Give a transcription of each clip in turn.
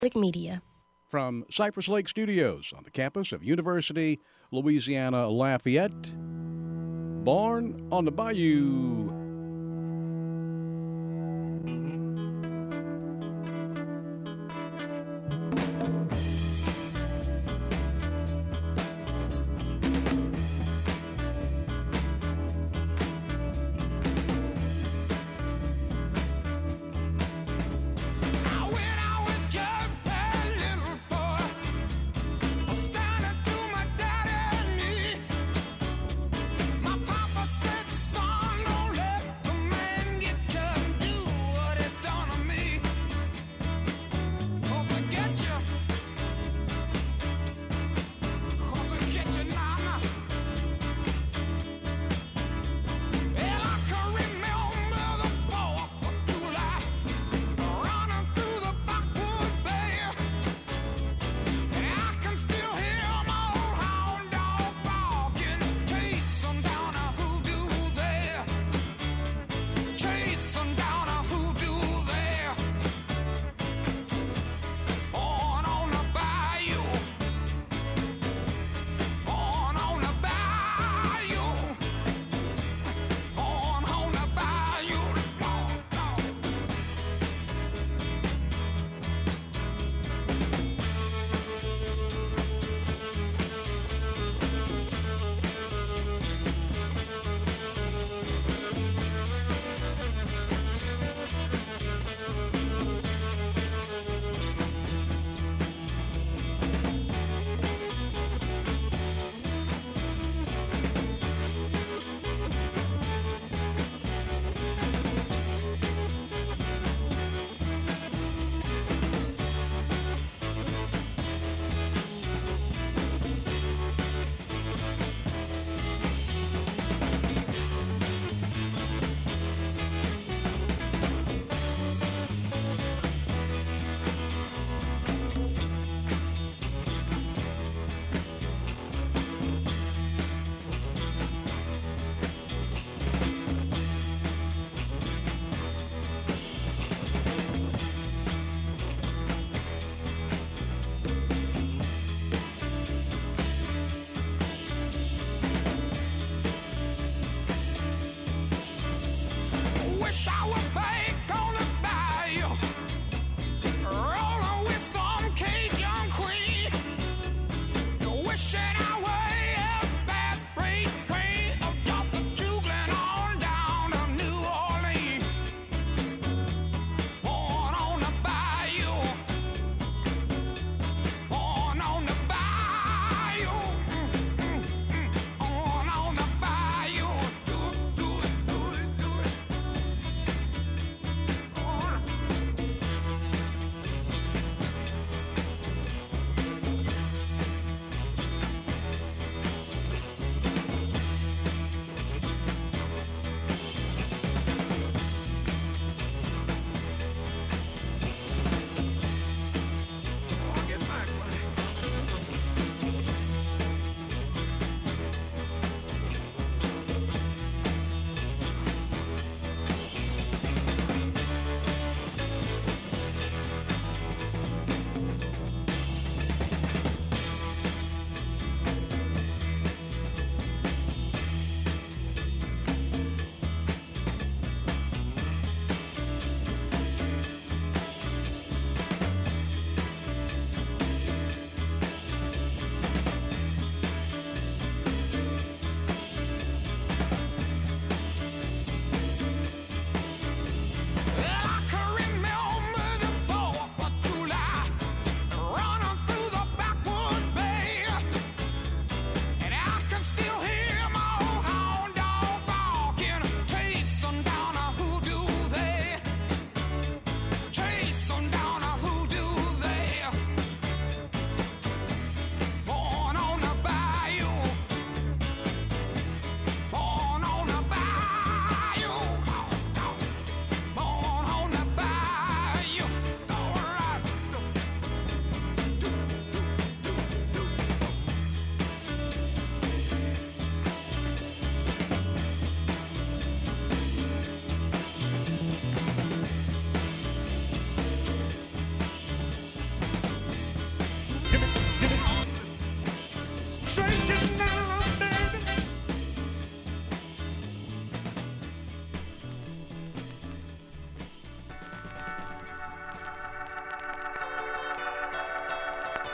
Media. From Cypress Lake Studios on the campus of University, Louisiana Lafayette, Born on the Bayou. My papa said, son, don't let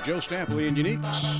Joe Stampley and Uniques.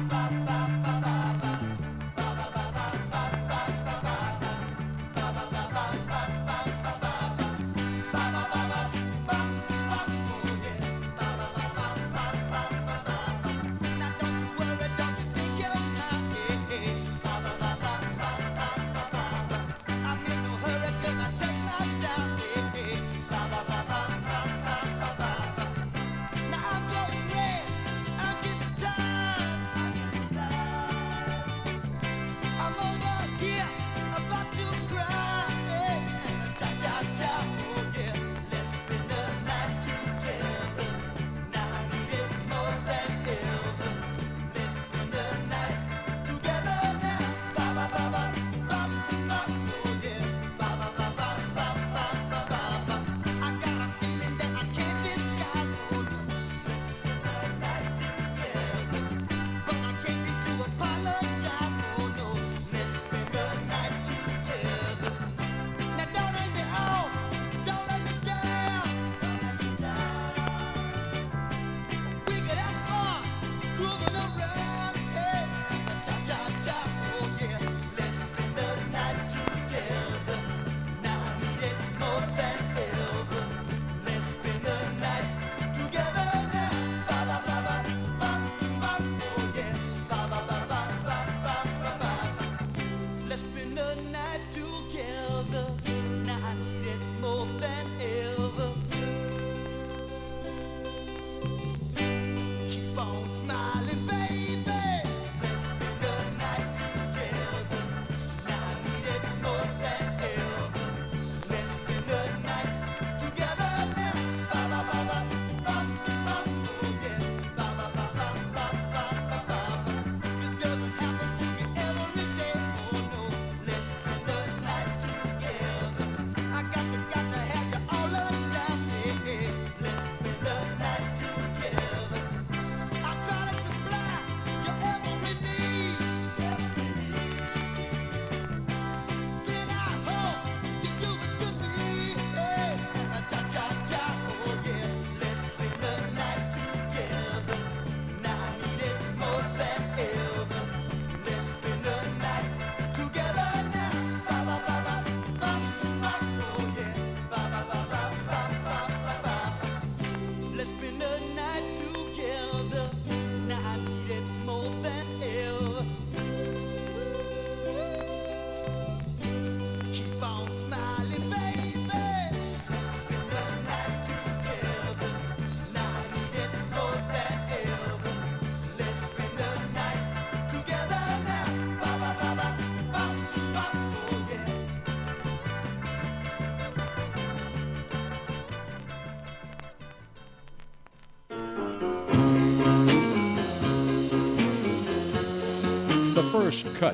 The first cut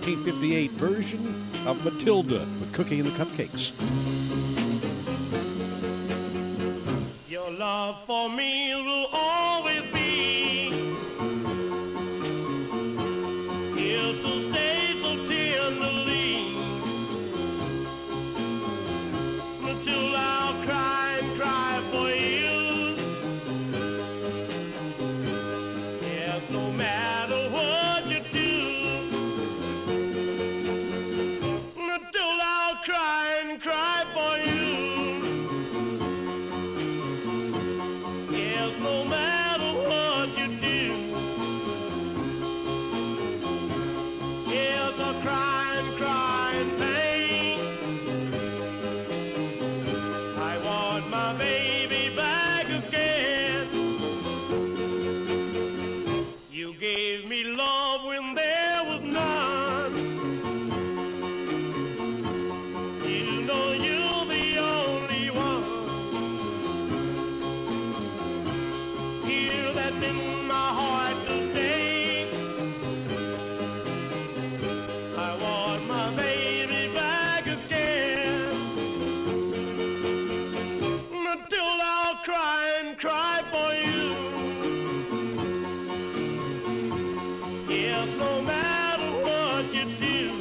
1958 version of Matilda with Cookie and the Cupcakes. Your love for me will always be here to stay so tenderly until I'll cry and cry for you. Yes, no matter what you do, until I'll cry and cry for you. Yes, no matter what you do. Yes, I'll cry and pain. I want my baby back again. You gave me love when there was none. You know you're the only one here that's in my heart to stay. I want my baby back again. Until I'll cry and cry for you. Yes, no matter what you do.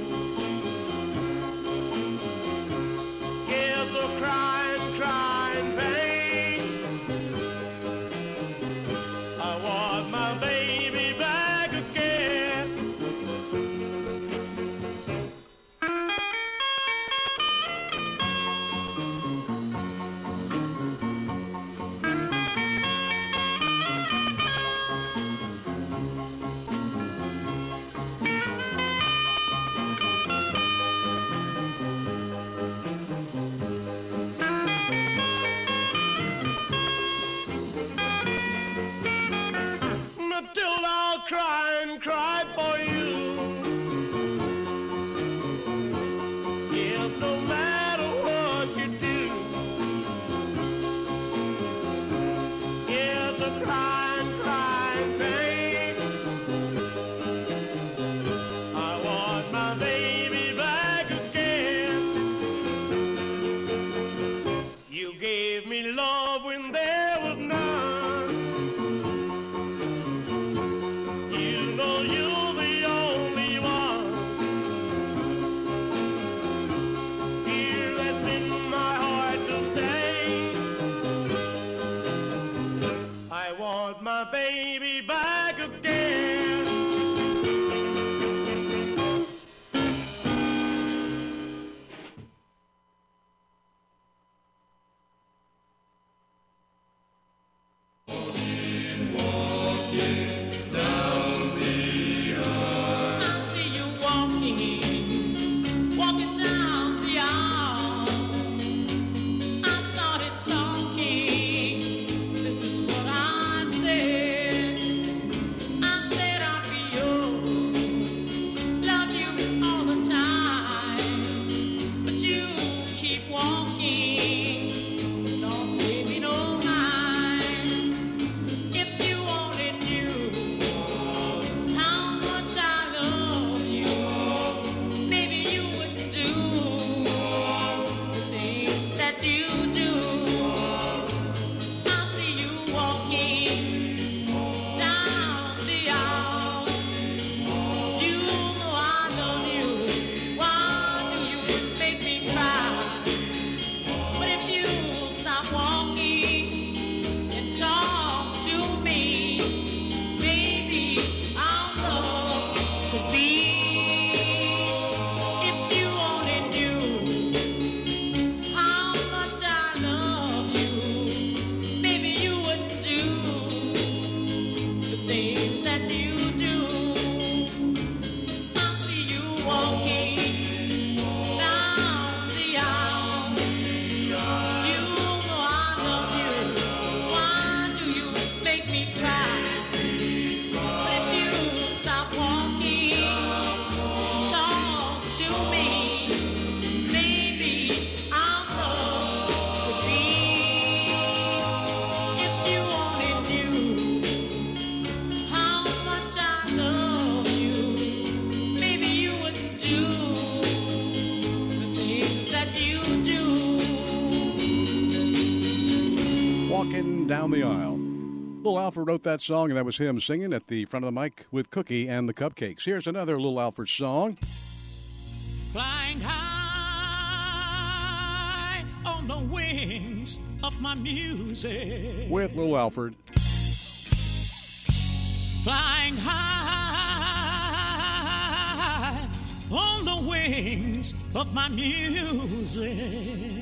Yes, I'll cry and pain. I want my want my baby back again. Down the Aisle. Little Alfred wrote that song, and that was him singing at the front of the mic with Cookie and the Cupcakes. Here's another Little Alfred song. Flying high on the wings of my music. With Little Alfred. Flying high on the wings of my music.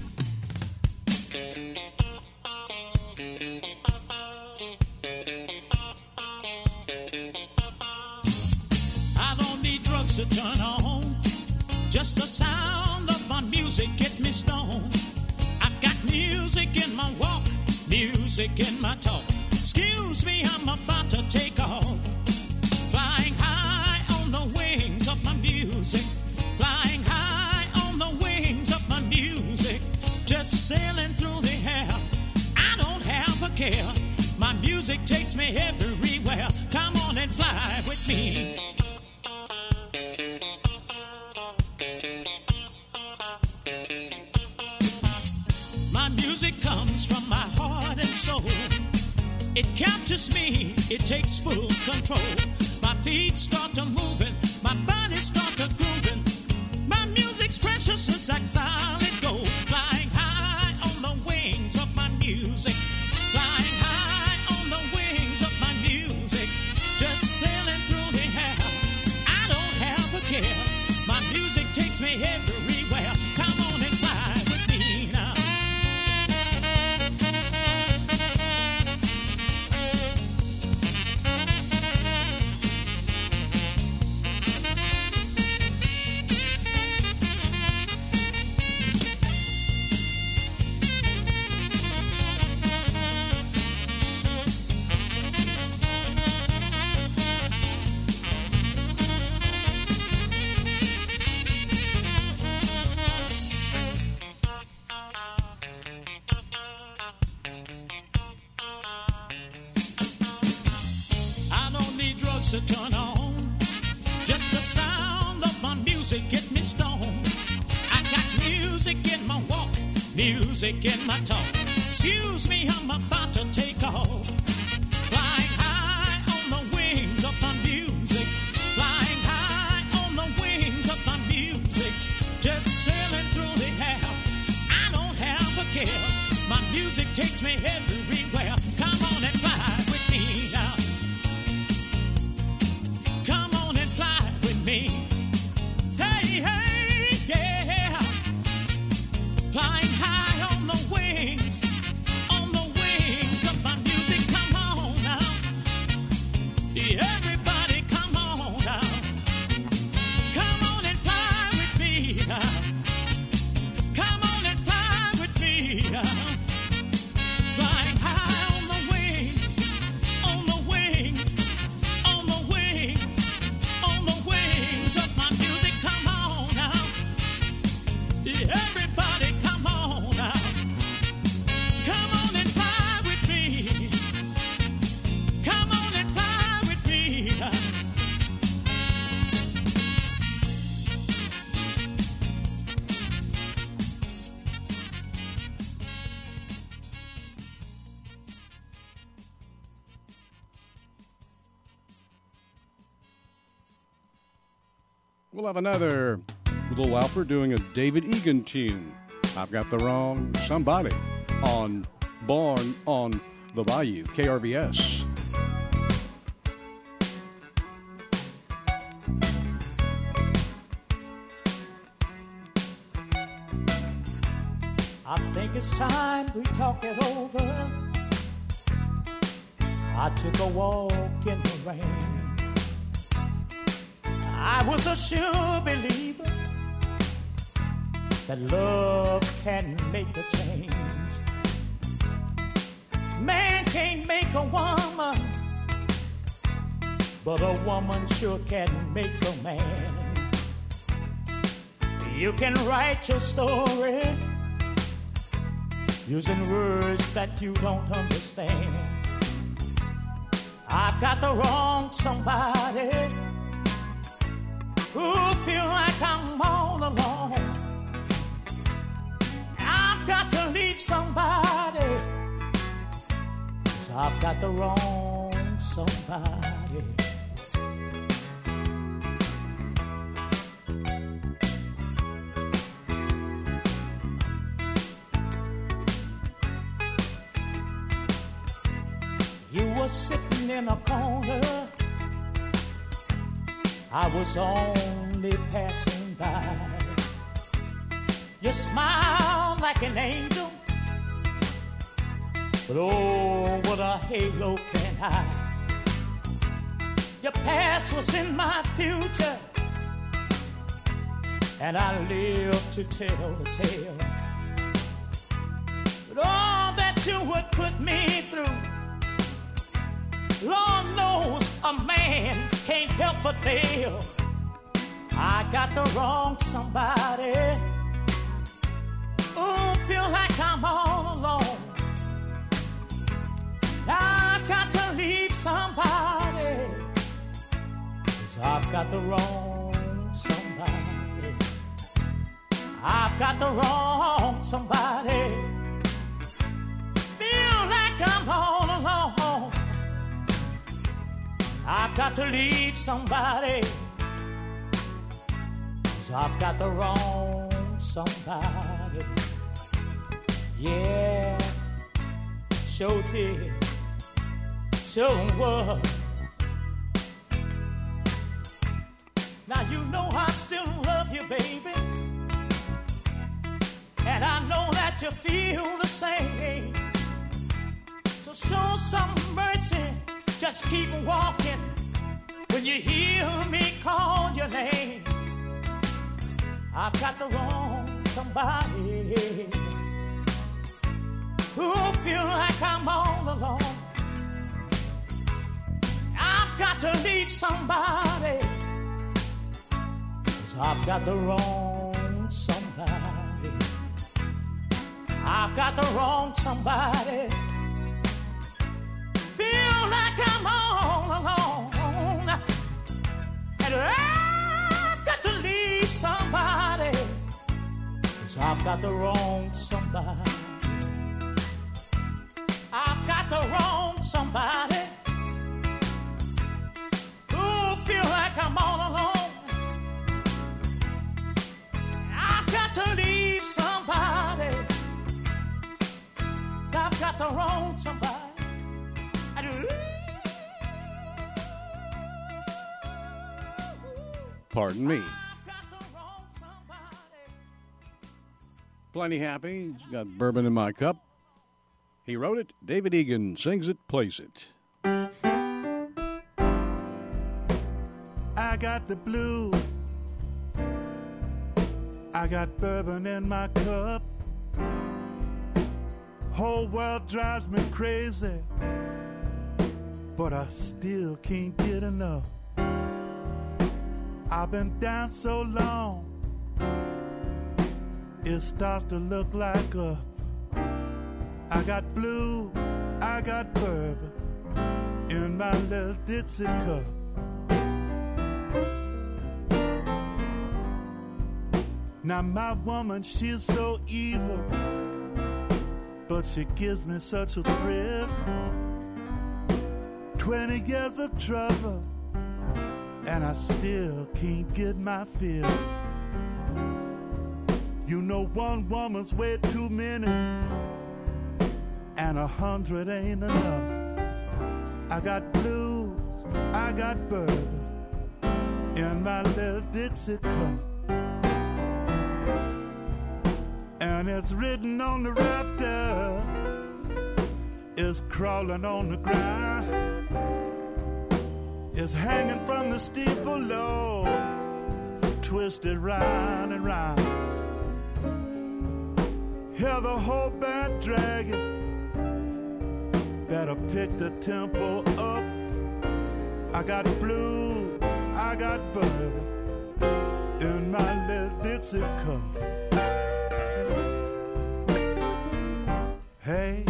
To turn on, just the sound of my music get me stoned. I've got music in my walk, music in my talk. Excuse me, I'm about to take off. Flying high on the wings of my music. Flying high on the wings of my music. Just sailing through the air, I don't have a care. My music takes me everywhere. Come on and fly with me. Comes from my heart and soul. It captures me, it takes full control. My feet start to moving, my body start to grooving. My music's precious as like solid gold. Flying high on the wings of my music. Flying high on the wings of my music. Just sailing through the air, I don't have a care. My music takes me everywhere. Come on and fly with me now. To turn on, just the sound of my music get me stoned. I got music in my walk, music in my talk. Excuse me, I'm about to take off. Flying high on the wings of my music. Flying high on the wings of my music. Just sailing through the air, I don't have a care. My music takes me everywhere. Come on and fly. We'll have another Little Alfred doing a David Egan tune. I've Got the Wrong Somebody on Born on the Bayou, KRVS. I think it's time we talk it over. I took a walk in the rain. I was a sure believer that love can make a change. Man can't make a woman, but a woman sure can make a man. You can write your story using words that you don't understand. I've got the wrong somebody who feel like I'm all alone. I've got to leave somebody, 'cause I've got the wrong somebody. You were sitting in a corner, I was only passing by. You smiled like an angel, but oh, what a halo can hide. Your past was in my future, and I live to tell the tale. But all that you would put me through, Lord knows a man can't help but fail. I got the wrong somebody. Oh, feel like I'm all alone. I've got to leave somebody, 'cause I've got the wrong somebody. I've got the wrong somebody. Feel like I'm all alone. I've got to leave somebody, 'cause I've got the wrong somebody. Yeah, sure did, sure was. Now you know I still love you, baby, and I know that you feel the same. So show some mercy, just keep walking when you hear me call your name. I've got the wrong somebody who feel like I'm all alone. I've got to leave somebody, 'cause I've got the wrong somebody. I've got the wrong somebody. Feel like I'm all alone, and I've got to leave somebody, 'cause I've got the wrong somebody. I've got the wrong somebody who feel like I'm all alone. I've got to leave somebody, 'cause I've got the wrong somebody. Pardon me. Plenty happy. He's got bourbon in my cup. He wrote it. David Egan sings it, plays it. I got the blues. I got bourbon in my cup. Whole world drives me crazy, but I still can't get enough. I've been down so long, it starts to look like up. I got blues, I got bourbon in my little Dixie cup. Now my woman, she's so evil, but she gives me such a thrill. 20 years of trouble and I still can't get my fill. You know one woman's way too many, and 100 ain't enough. I got blues, I got bourbon in my little Dixie cup, and it's written on the rafters, it's crawling on the ground, it's hanging from the steeple low, it's twisted round and round. Hear the whole band dragging, better pick the tempo up. I got blues, I got bourbon in my little Dixie cup. Hey,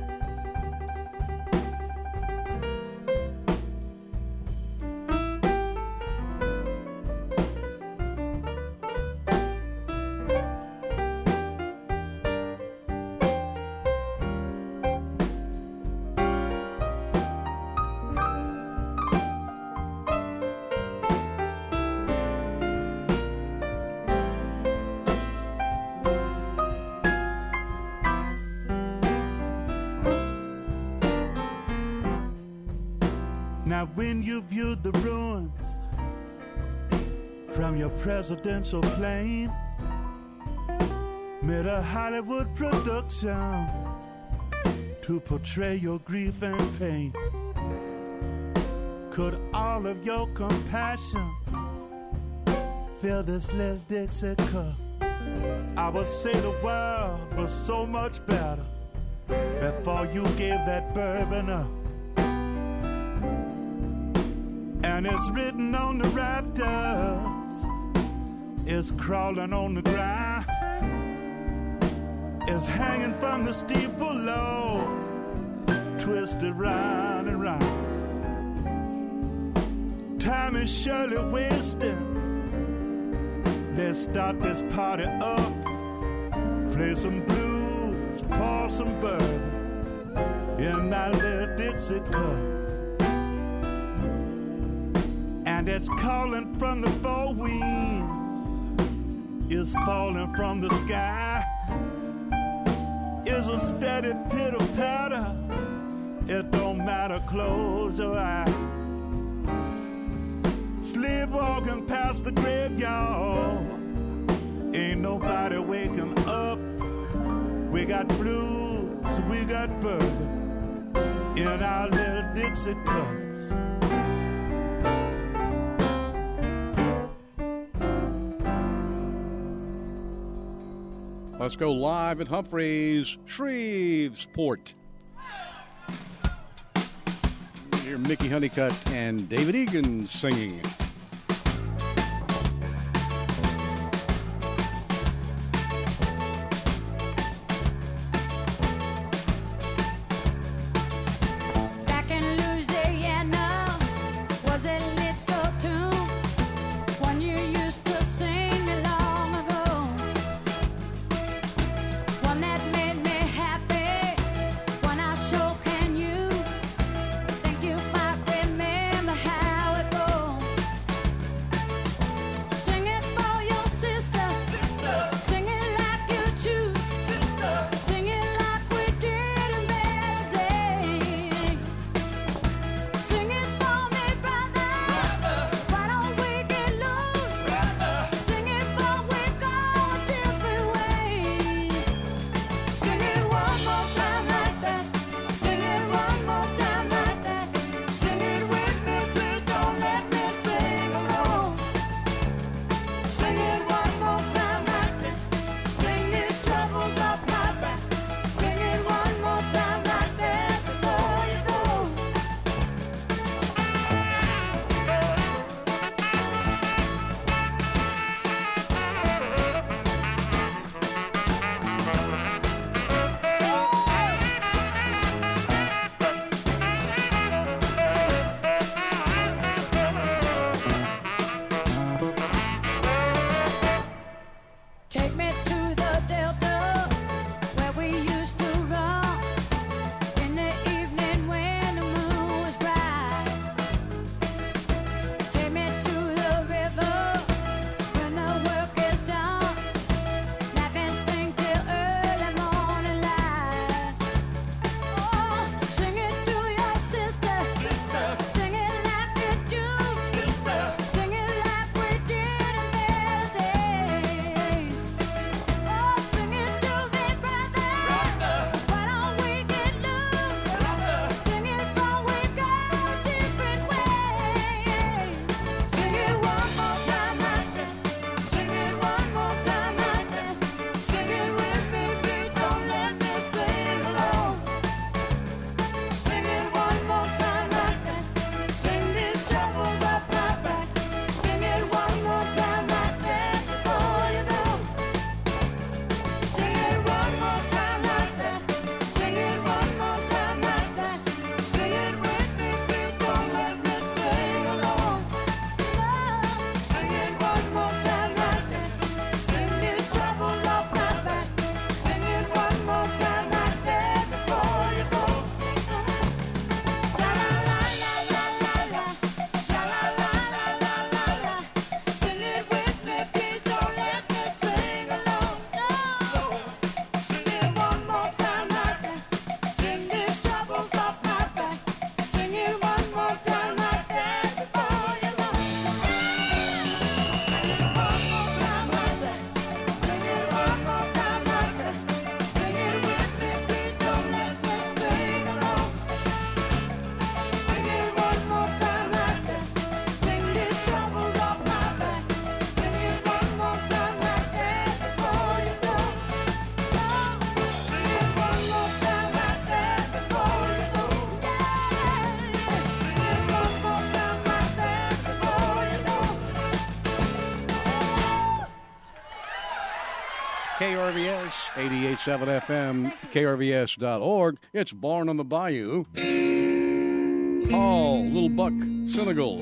now when you viewed the ruins from your presidential plane, made a Hollywood production to portray your grief and pain, could all of your compassion fill this little Dixie cup? I would say the world was so much better before you gave that bourbon up. And it's written on the rafters, it's crawling on the ground, it's hanging from the steeple low, twisted round and round. Time is surely wasting, let's start this party up, play some blues, pour some bourbon in my little Dixie cup. And it's calling from the four winds, it's falling from the sky, it's a steady pitter-patter, it don't matter, close your eyes. Sleepwalking past the graveyard, ain't nobody waking up. We got blues, we got bourbon in our little Dixie cups. Let's go live at Humphreys, Shreveport. Hear Mickey Honeycutt and David Egan singing. Back in Louisiana was a little tune, one you used to sing me long ago, one that made me happy, one I sure can use. Think you might remember how it goes. Sing it for your sister, sing it like you choose, sing it like we did in better days. Sing it for me, brother, why don't we get loose? Sing it for we go a different way. Sing it one more time like that, sing it one more time like that, sing it with me, please don't let me sing alone. Sing it one more time like that, sing these troubles off my back, sing it one more time like that before you go. KRVS 88.7 FM, KRVS.org. It's Born on the Bayou. Paul, Little Buck, Senegal.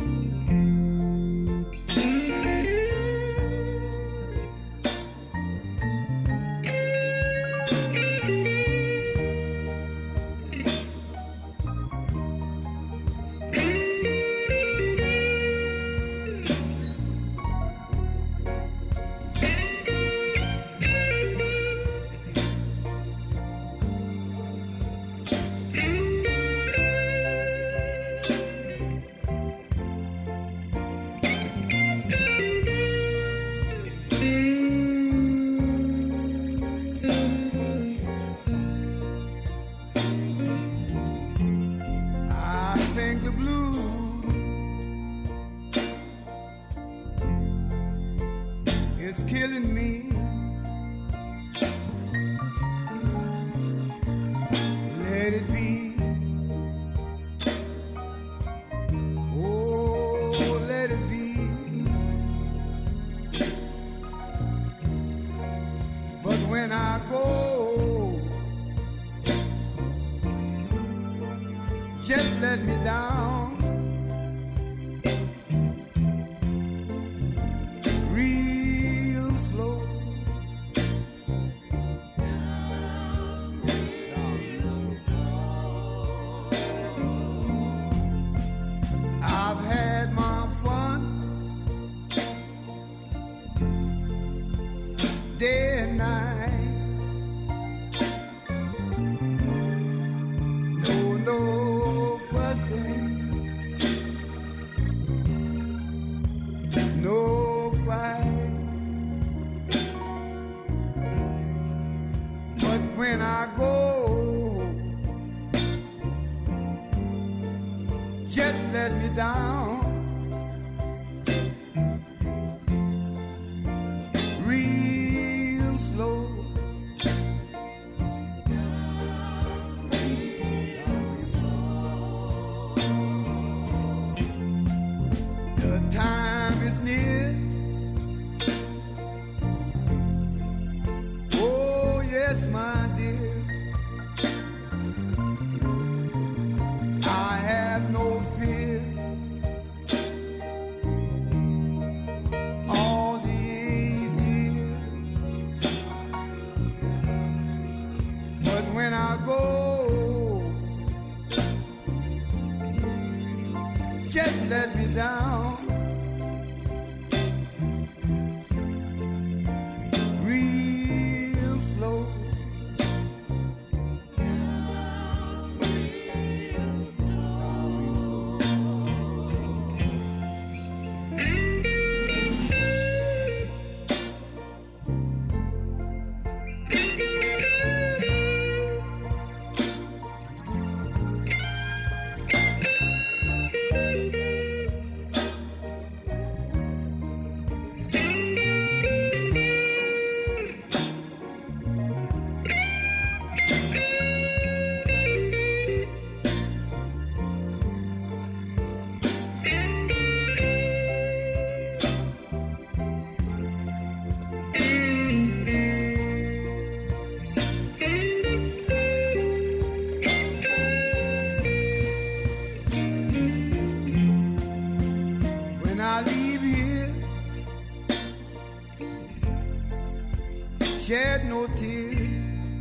Shed no tears,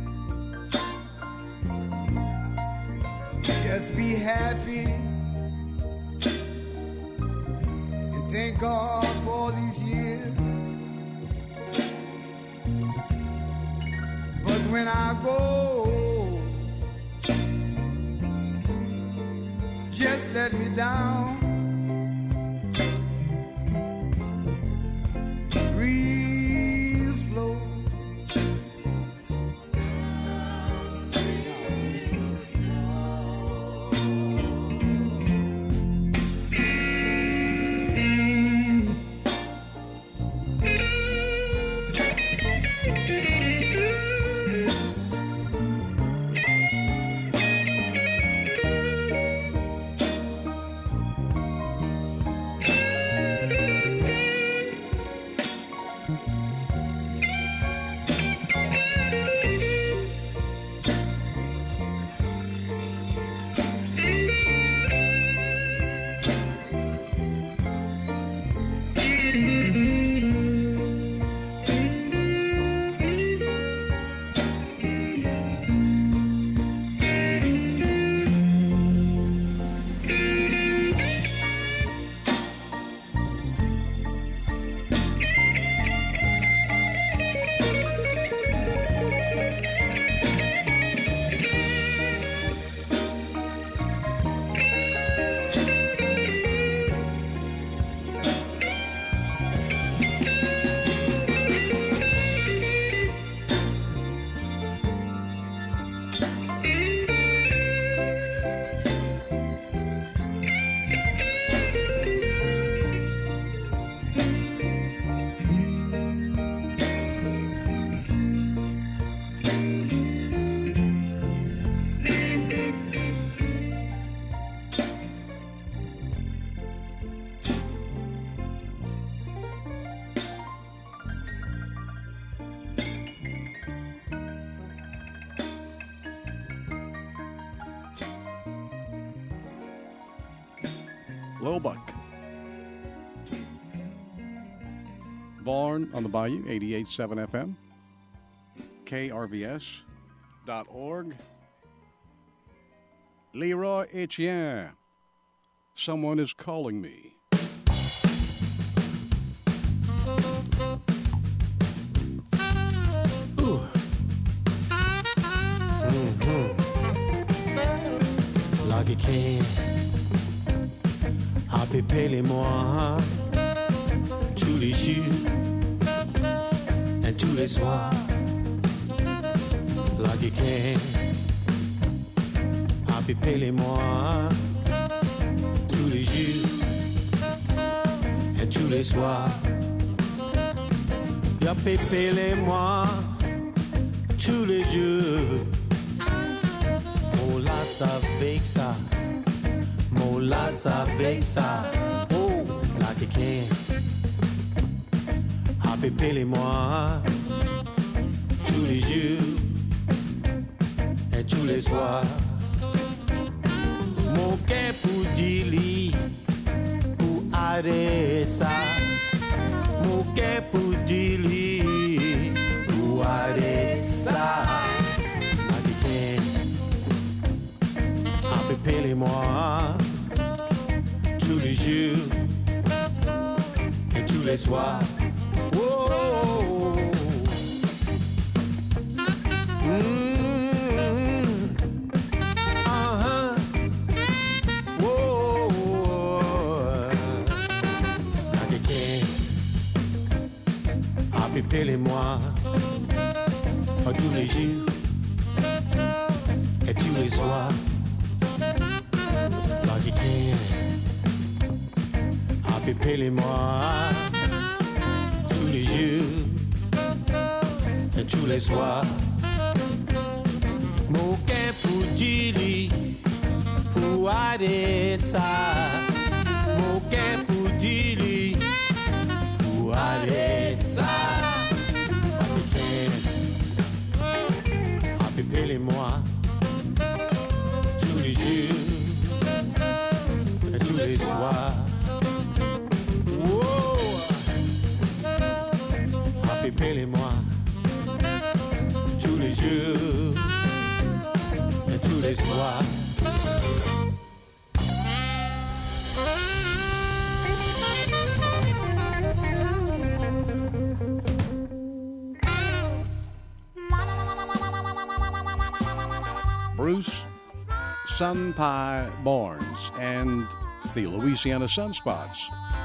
just be happy and thank God for all these years. But when I go, just let me down. Real slow. Lilbuck. Born on the Bayou, 88.7 FM, KRVS.org. Leroy Etienne, Someone is Calling Me. Like it can, appelez-moi tous les jours et tous les soirs. Like it can, appelez-moi tous les jours et tous les soirs. Appelez-moi tous les jours. Molas avec ça, molas avec ça, oh, like it can. Appelez-moi tous les jours et tous les soirs. Mon cœur pour dire pour arrêter ça, mon cœur pour dire pour arrêter ça. Appelez-moi tous les jours et tous les soirs. Oh, appelez-moi tous les jours et tous les soirs. Appelez-moi tous les jours et tous les soirs. Mon cœur pour dire pour arrêter ça. Mon cœur pour dire pour arrêter ça. Appelez-moi tous les jours et tous les soirs. Appelez-moi tous les jours et tous les soirs. Bruce Sun Pie Barnes and the Louisiana Sunspots.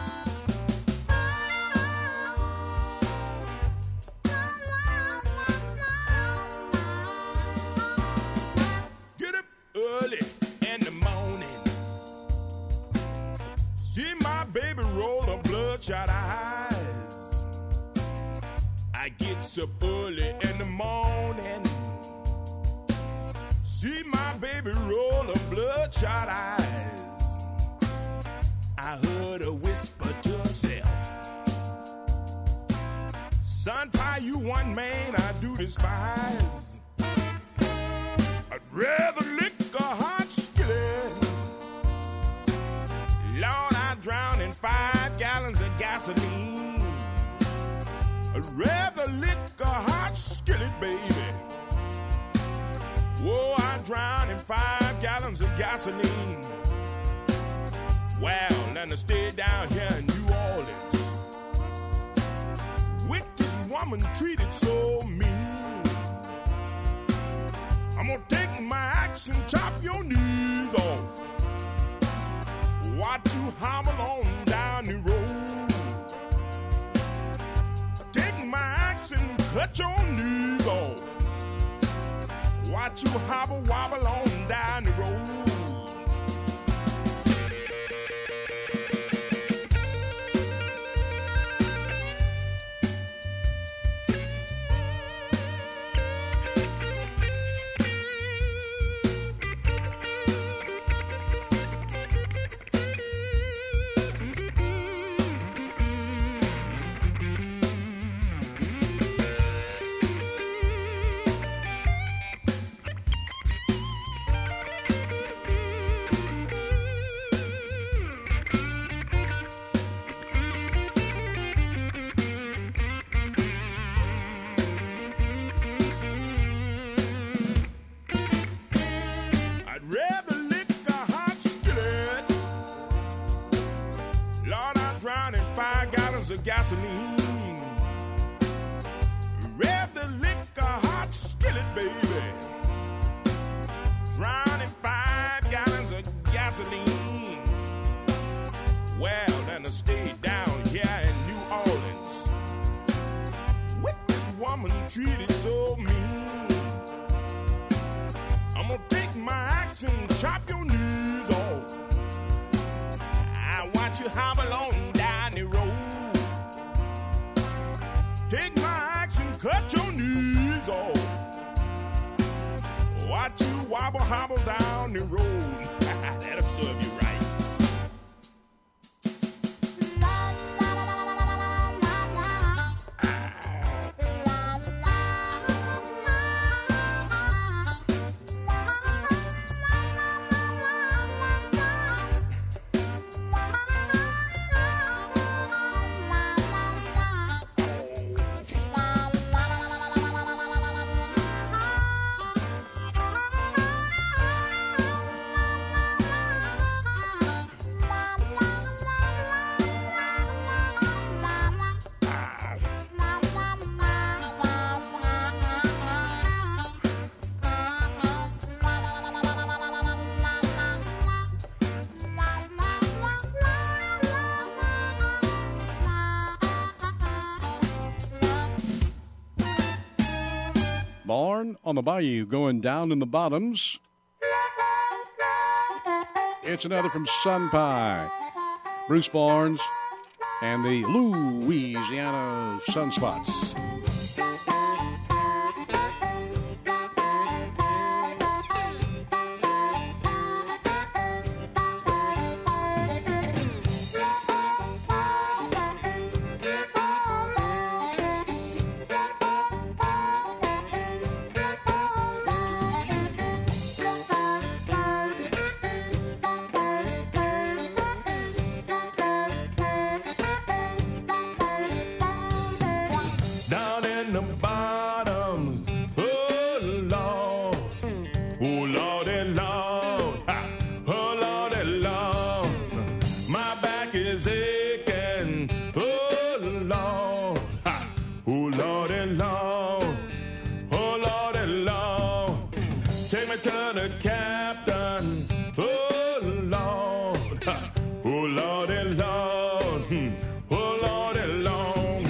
Up early in the morning, see my baby roll her bloodshot eyes. I heard her whisper to herself, "Sun Pie, you one man I do despise. I'd rather lick a hot skillet. Lord, I drown in 5 gallons of gasoline. I'd rather lick a hot skillet, baby. Whoa, I drown in 5 gallons of gasoline. Well, then I stay down here in New Orleans. With this woman treated so mean. I'm gonna take my axe and chop your knees off. Watch you hobble on down the road. My axe and cut your knees off. Watch you hobble wobble on down the road. gallons of gasoline. Rev the liquor hot skillet, baby. Drowning 5 gallons of gasoline. Well, then I stayed down here in New Orleans. With this woman treated so mean. I'm gonna take my axe and chop your knees off. I watch you hobble on down the road. Take my axe and cut your knees off. Watch you wobble hobble down the road. That'll serve you right. Barn on the Bayou going down in the bottoms. It's another from Sun Pie. Bruce Barnes and the Louisiana Sunspots. Down in the bottom, oh Lord, oh Lordy Lord, oh Lordy Lord, my back is aching, oh Lord, oh Lordy Lord, oh Lordy Lord, take me to the captain, oh Lord, oh Lordy Lord, oh Lordy Lord.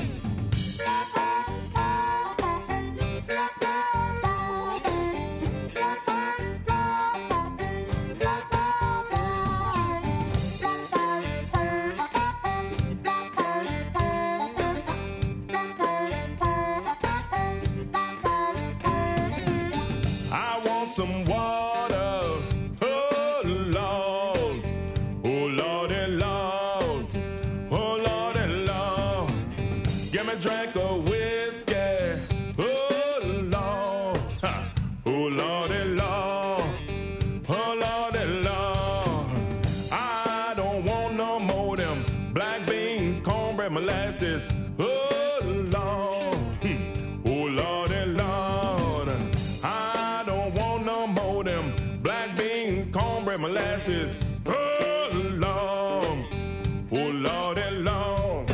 I want some water, oh Lord, oh Lordy Lord, oh Lordy Lord, give me a drink of whiskey, oh Lord, oh Lordy Lord, oh Lordy Lord, I don't want no more them black beans, cornbread, molasses, oh Lord, oh Lordy Lord, I don't want no more them black beans, cornbread, molasses. Oh Lord, oh Lordy Lord.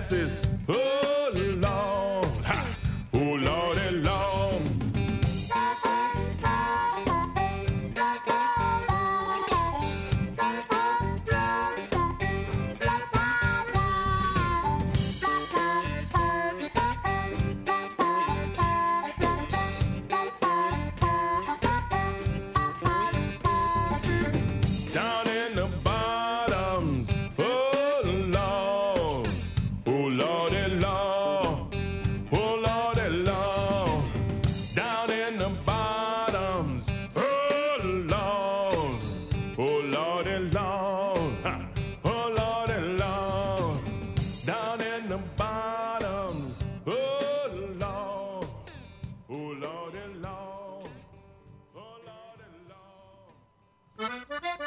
molasses. Oh, Lord. Ha. Oh, Lordy, Lord. Down in the bottoms, oh Lord, oh Lordy Lord, oh Lordy Lord. Down in the bottoms, oh Lord, oh Lordy Lord, ha, oh Lordy Lord. Down in the bottoms, oh Lord, oh Lordy Lord, oh Lordy Lord.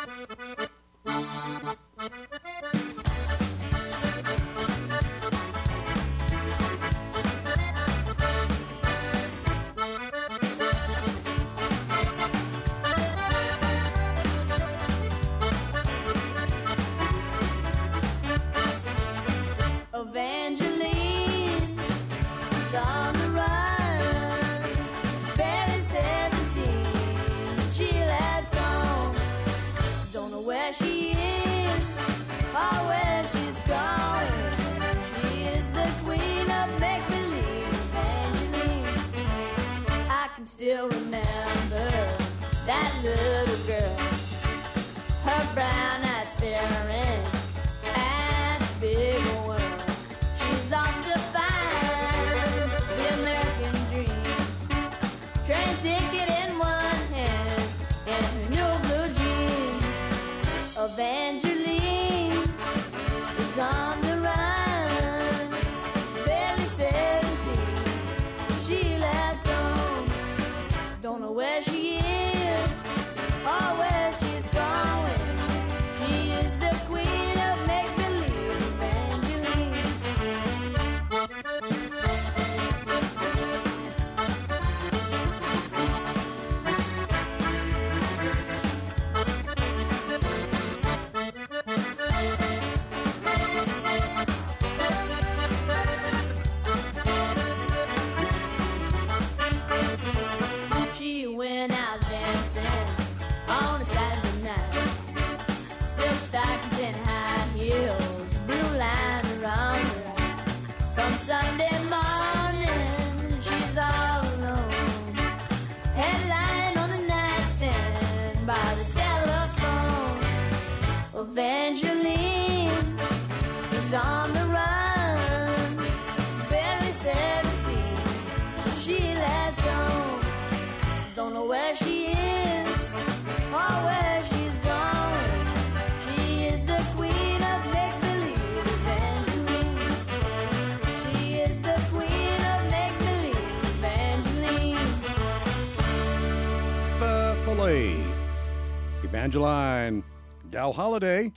Evangeline is on the run, barely 17. She left home, don't know where she is or where she's going. She is the queen of make-believe, Evangeline. I can still remember that little girl, her brown eyes staring at this big world. She's off to find the American dream. Train ticket in one hand and her new blue jeans. Evangeline is on the run, barely 17. She left home, don't know where she is or where she's going. She is the queen of make-believe, Evangeline. She went out dancing on a Saturday night. Silk stockings and high heels, blue line around her eyes. From Sunday morning, she's all alone. Headline on the nightstand by the telephone. Evangeline is on the run, barely 17. She left home, don't know where she is or where she's going. She is the queen of make-believe, Evangeline. She is the queen of make-believe, Evangeline. Filet. Evangeline. Gal Holiday.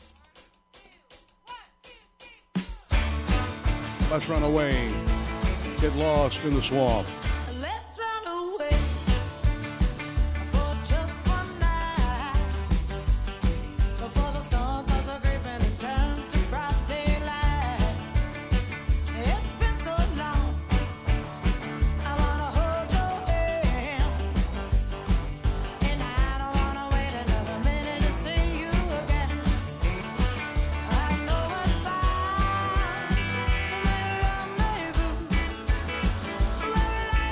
Let's run away. Get lost in the swamp. Let's run away for just one night, before the sun starts a creeping and turns to broad daylight. It's been so long, I wanna hold your hand, and I don't wanna wait another minute to see you again. I know it's fine, we're rendezvous, where I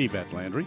Yvette Landry.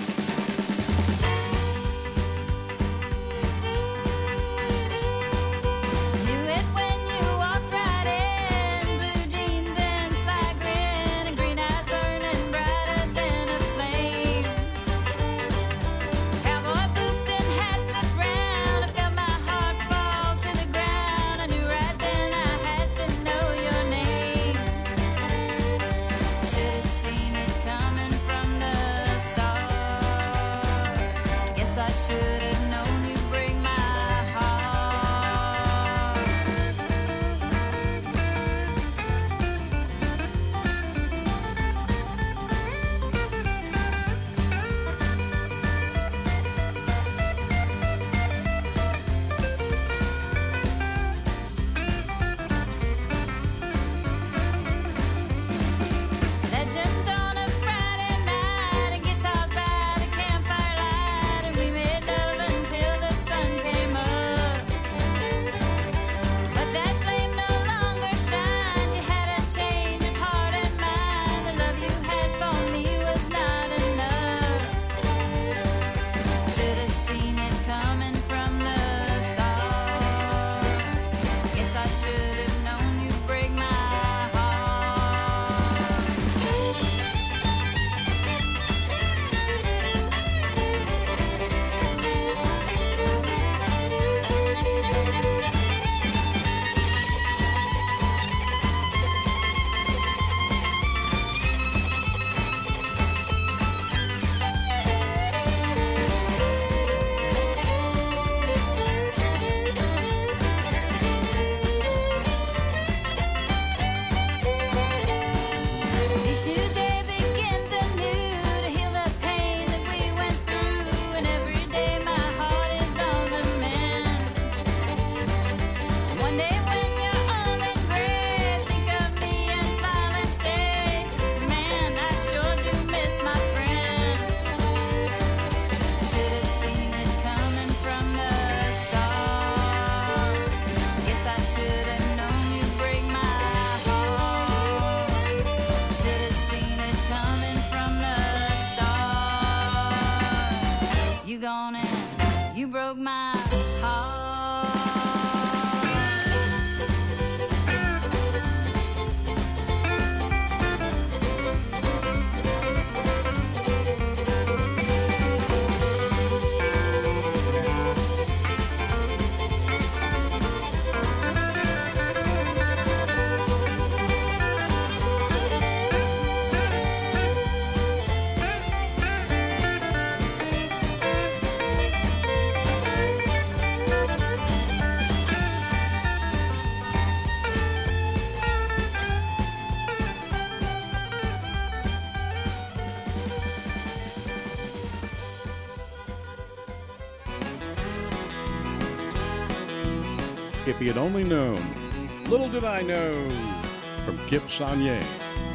broke my heart. If he had only known, little did I know, from Kip Sonnier.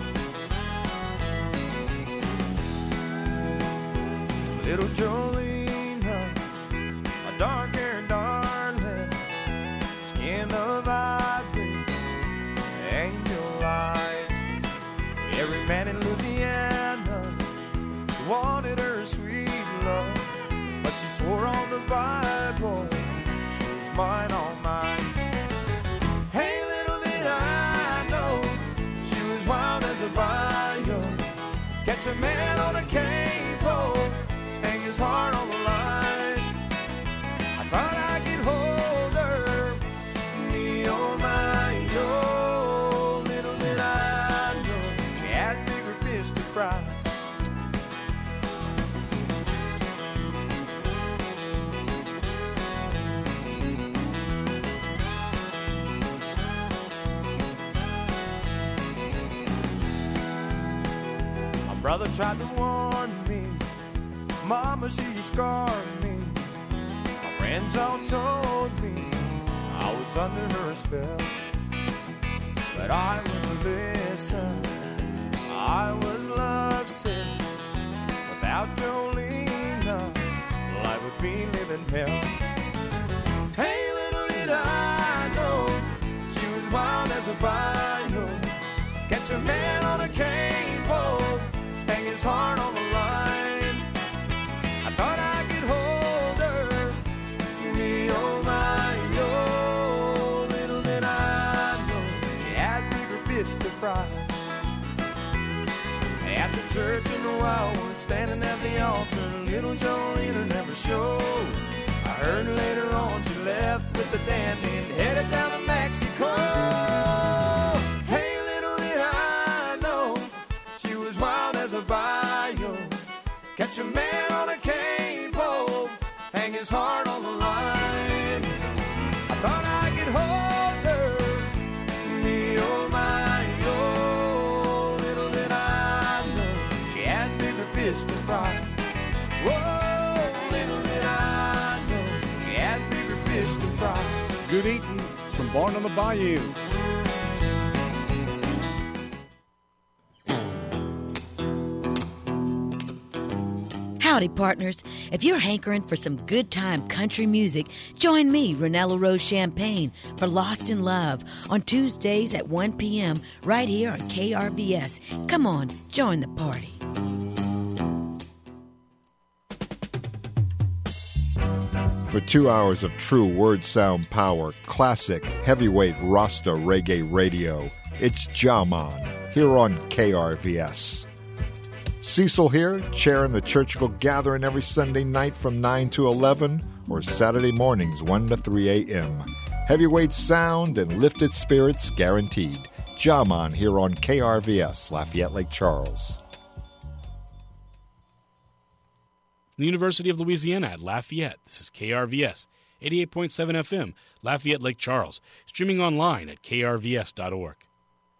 Little Jolene, a dark-haired darling, skin of ivory, angel eyes. Every man in Louisiana wanted her sweet love, but she swore on the Bible she was mine, all mine. Hey, little did I know she was wild as a bayou. Catch a man on a capo, hang his heart on the line. I thought I could hold her, me oh my, oh, little did I know she had bigger fish to fry. My brother tried to warn me, Mama, she scarred me. My friends all told me I was under her spell, but I wouldn't listen. I was lovesick. Without Jolene, life would be living hell. Hey, little did I know she was wild as a bayou. Catch a man on a capo, hang his heart on the line. fry. At the church in the Wildwood, standing at the altar, little Jolene never showed. I heard later on she left with the dandy and headed down to Mexico. Hey, little did I know, she was wild as a bayou. Catch a man on a cane pole, hang his heart on the line. I thought I could hold her, me oh my oh. Little did I know, she had bigger fish to fry. Whoa, little did I know, she had bigger fish to fry. Good eating from Born on the Bayou. Howdy, partners. If you're hankering for some good time country music, join me, Ranella Rose Champagne, for Lost in Love on Tuesdays at 1 p.m. right here on KRVS. Come on, join the party. For 2 hours of true word sound power, classic heavyweight Rasta reggae radio, it's Jaman here on KRVS. Cecil here, chairing the Churchill Gathering every Sunday night from 9 to 11 or Saturday mornings 1 to 3 a.m. Heavyweight sound and lifted spirits guaranteed. Jaman here on KRVS, Lafayette Lake Charles. The University of Louisiana at Lafayette. This is KRVS, 88.7 FM, Lafayette Lake Charles, streaming online at krvs.org.